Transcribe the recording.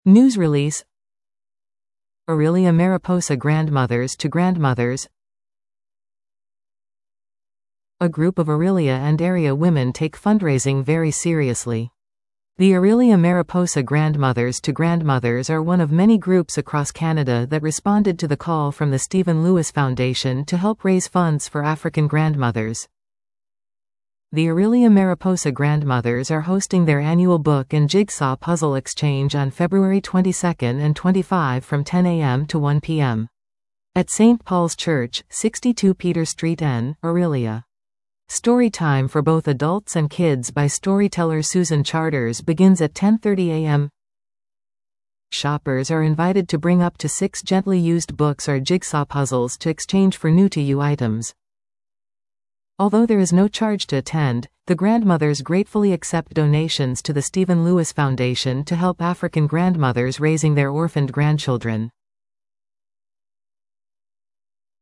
News release. Aurelia Mariposa Grandmothers to Grandmothers. A group of Aurelia and area women take fundraising very seriously. The Aurelia Mariposa Grandmothers to Grandmothers are one of many groups across Canada that responded to the call from the Stephen Lewis Foundation to help raise funds for African grandmothers. The Aurelia Mariposa Grandmothers are hosting their annual book and jigsaw puzzle exchange on February 22 and 25 from 10 a.m. to 1 p.m. at St. Paul's Church, 62 Peter Street N, Aurelia. Story time for both adults and kids by storyteller Susan Charters begins at 10:30 a.m. Shoppers are invited to bring up to 6 gently used books or jigsaw puzzles to exchange for new-to-you items. Although there is no charge to attend, the grandmothers gratefully accept donations to the Stephen Lewis Foundation to help African grandmothers raising their orphaned grandchildren.